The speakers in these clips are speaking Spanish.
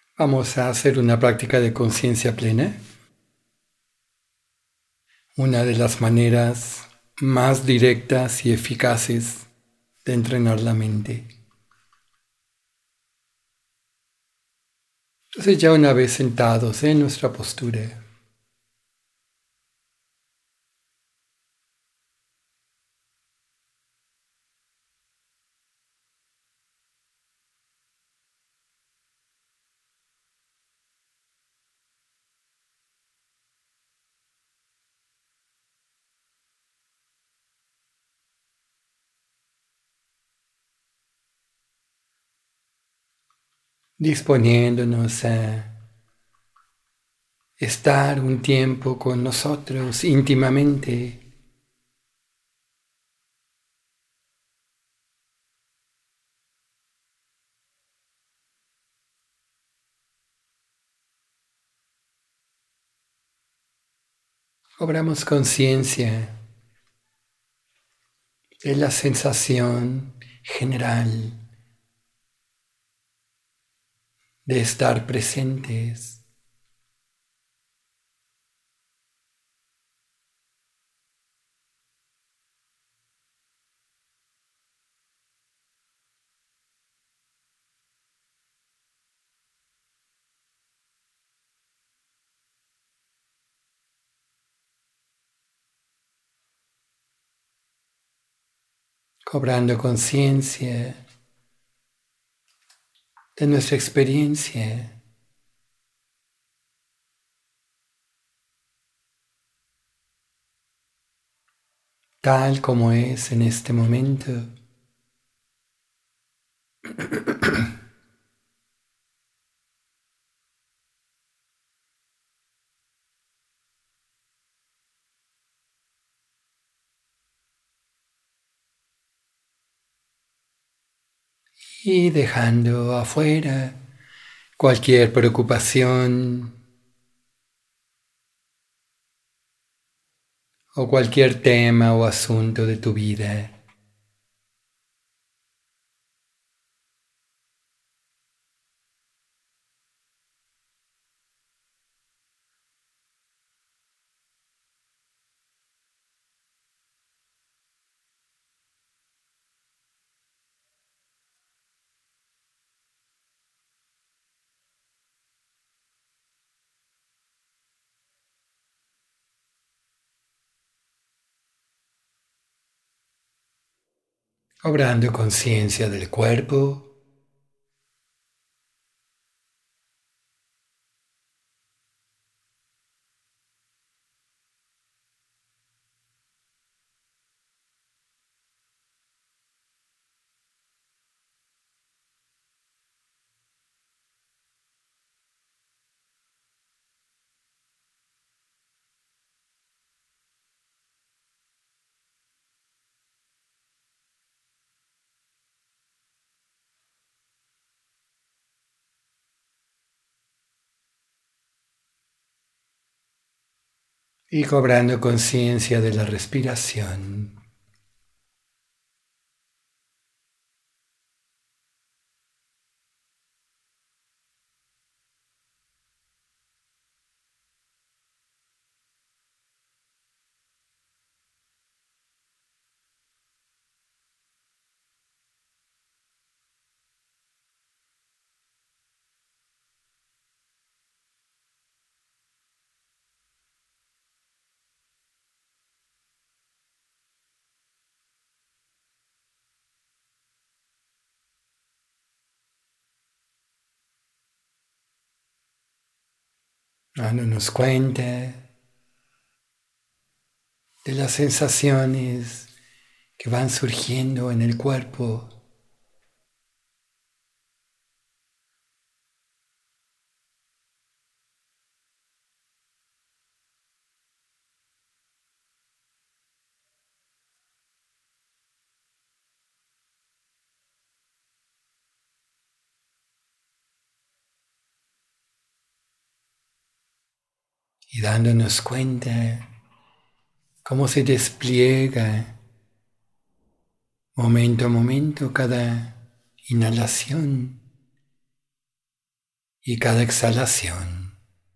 Vamos a hacer una práctica de conciencia plena. Una de las maneras más directas y eficaces de entrenar la mente. Entonces ya una vez sentados en nuestra postura, disponiéndonos a estar un tiempo con nosotros íntimamente. Cobramos conciencia de la sensación general de estar presentes. Cobrando conciencia de nuestra experiencia, tal como es en este momento. Y dejando afuera cualquier preocupación o cualquier tema o asunto de tu vida. Cobrando conciencia del cuerpo, y cobrando conciencia de la respiración. Dándonos cuenta de las sensaciones que van surgiendo en el cuerpo. Y dándonos cuenta cómo se despliega momento a momento cada inhalación y cada exhalación.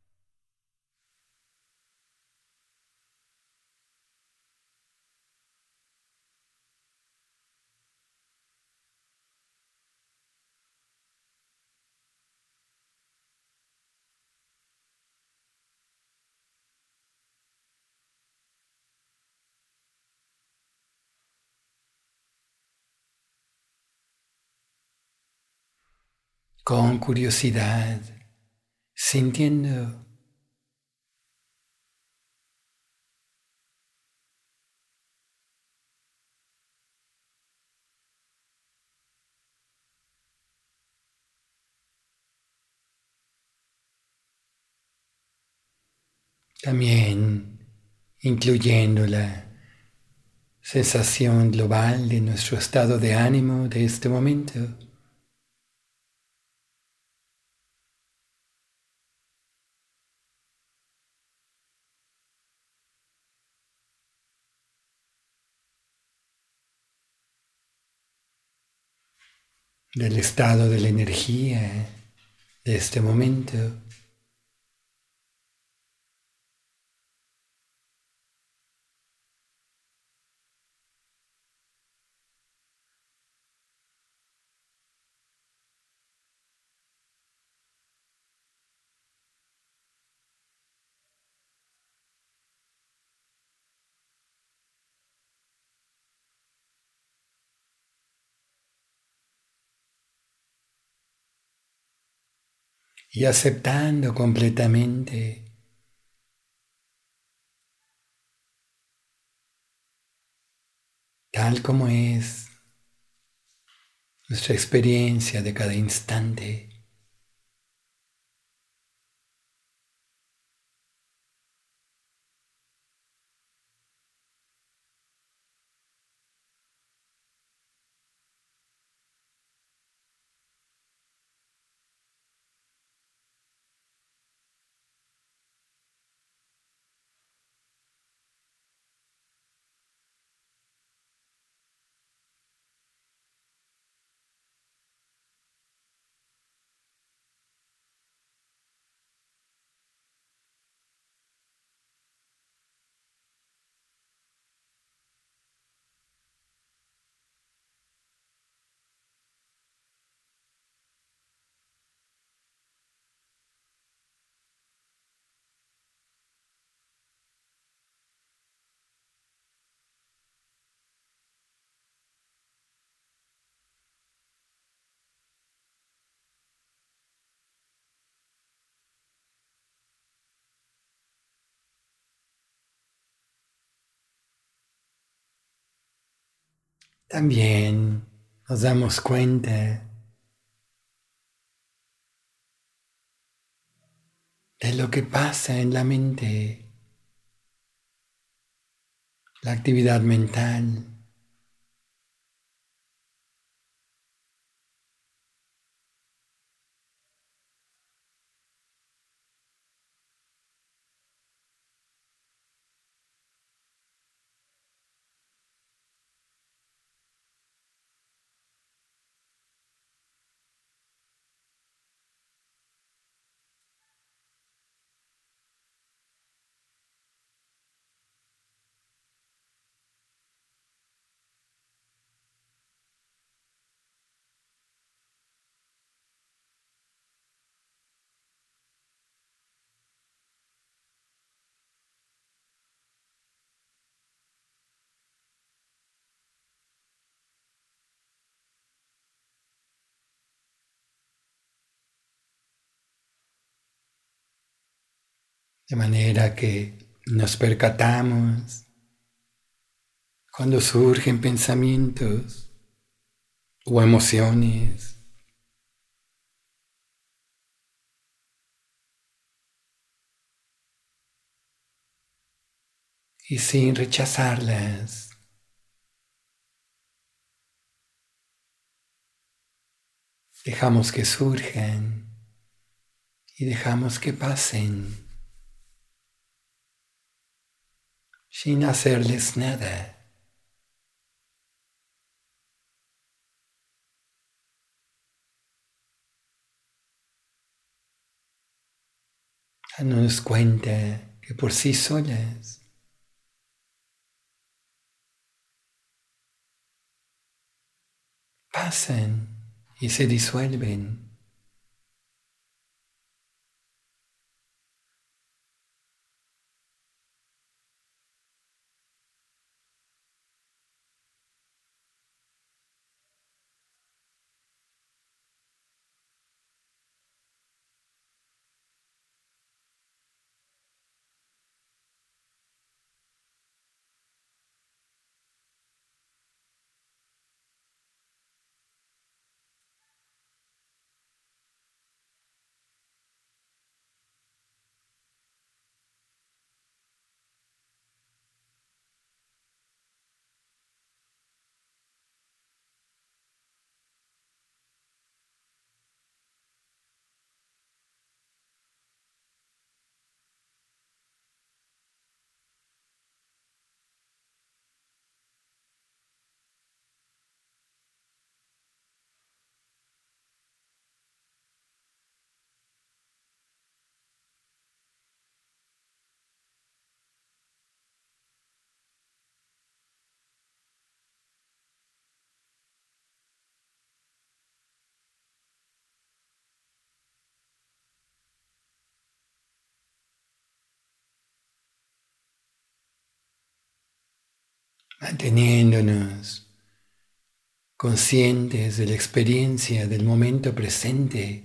Con curiosidad, sintiendo también, incluyendo la sensación global de nuestro estado de ánimo de este momento. Del estado de la energía de este momento. Y aceptando completamente tal como es nuestra experiencia de cada instante. También nos damos cuenta de lo que pasa en la mente, la actividad mental, de manera que nos percatamos cuando surgen pensamientos o emociones y sin rechazarlas, dejamos que surjan y dejamos que pasen sin hacerles nada. dándonos cuenta que por sí solas pasan y se disuelven. Manteniéndonos conscientes de la experiencia del momento presente,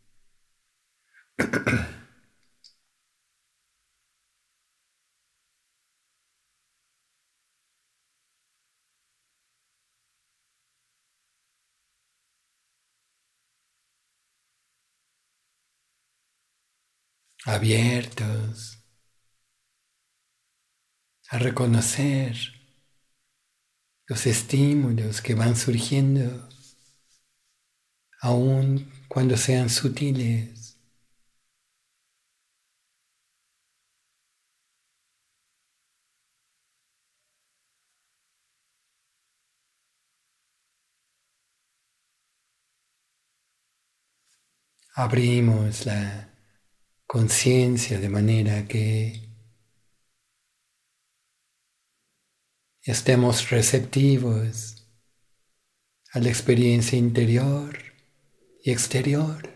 abiertos a reconocer los estímulos que van surgiendo, aun cuando sean sutiles. Abrimos la conciencia de manera que estemos receptivos a la experiencia interior y exterior.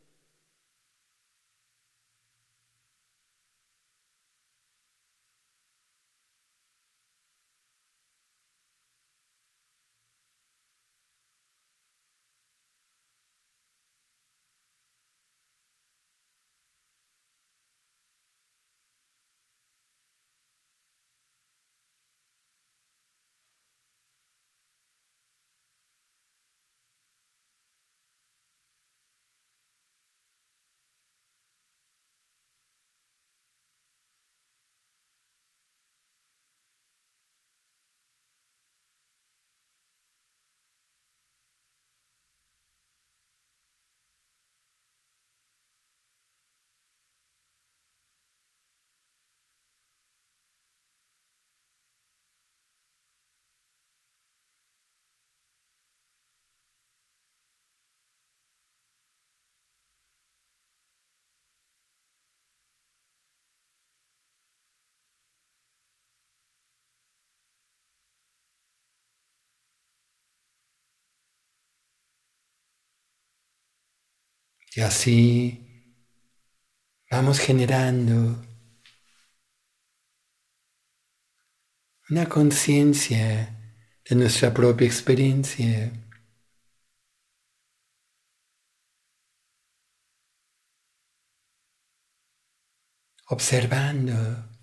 Y así vamos generando una conciencia de nuestra propia experiencia, observando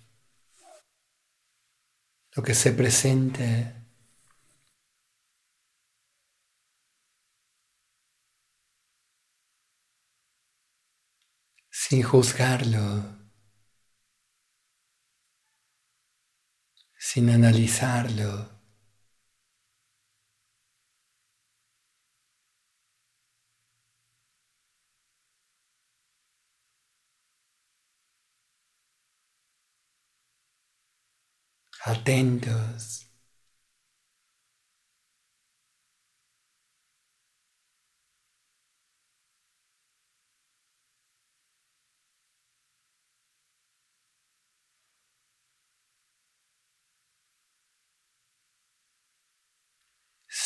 lo que se presenta sin juzgarlo, sin analizarlo, atentos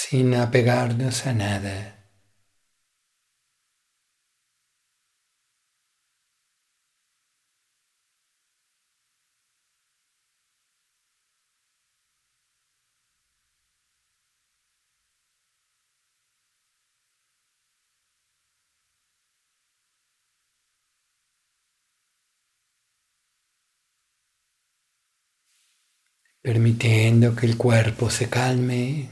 sin apegarnos a nada. Permitiendo que el cuerpo se calme,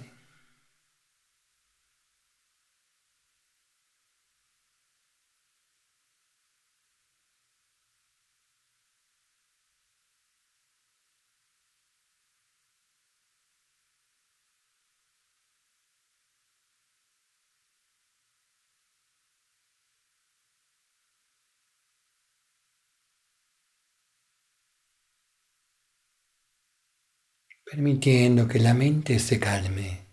permitiendo que la mente se calme.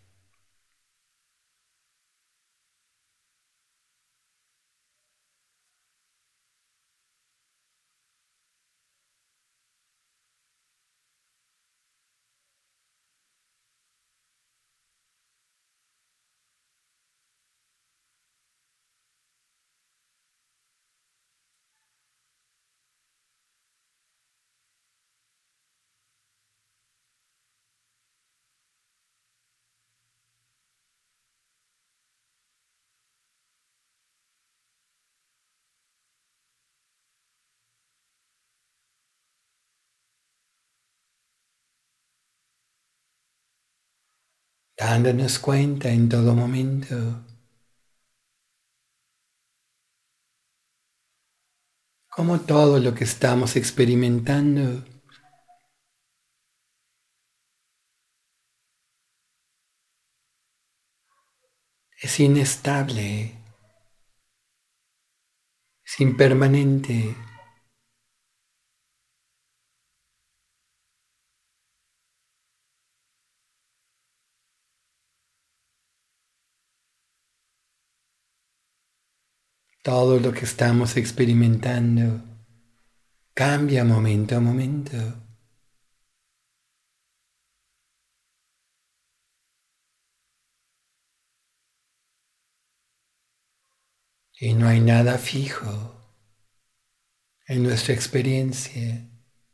Dándonos cuenta en todo momento cómo todo lo que estamos experimentando es inestable, es impermanente. Todo lo que estamos experimentando cambia momento a momento y no hay nada fijo en nuestra experiencia.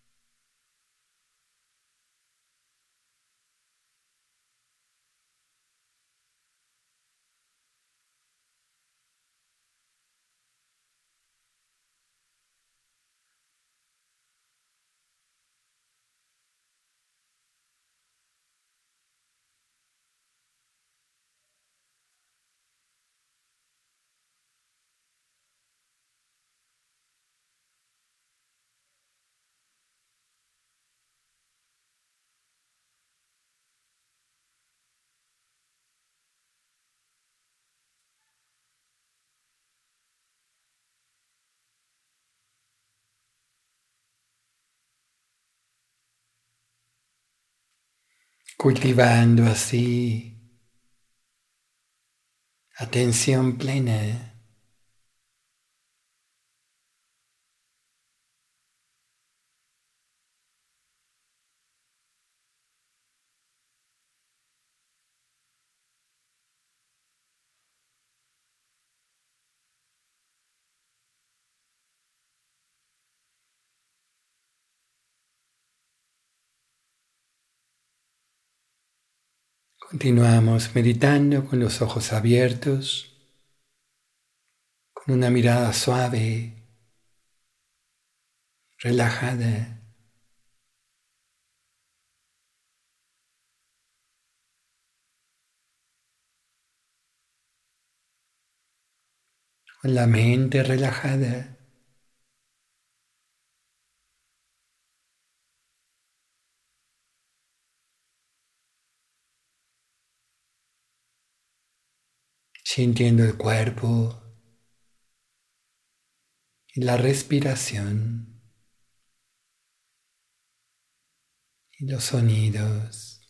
Cultivando así atención plena, continuamos meditando con los ojos abiertos, con una mirada suave, relajada, con la mente relajada, sintiendo el cuerpo y la respiración y los sonidos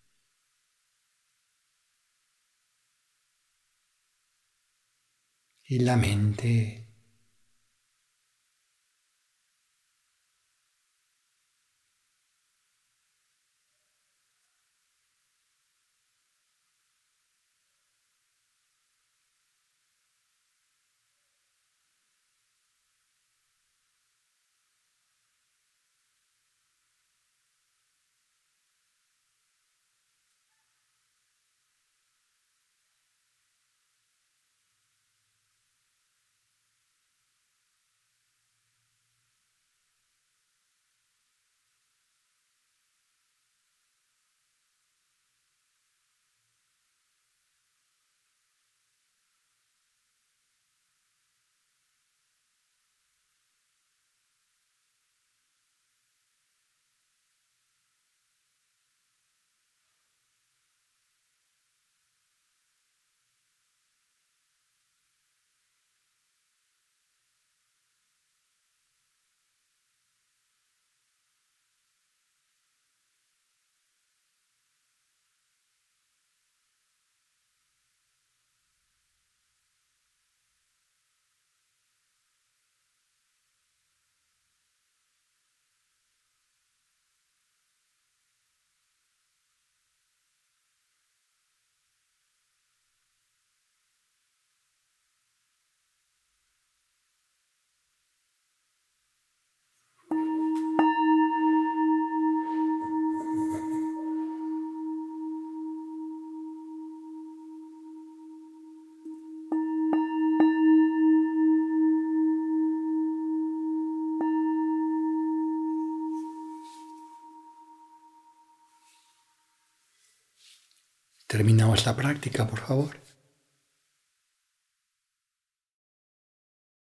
y la mente. Terminamos la práctica, por favor.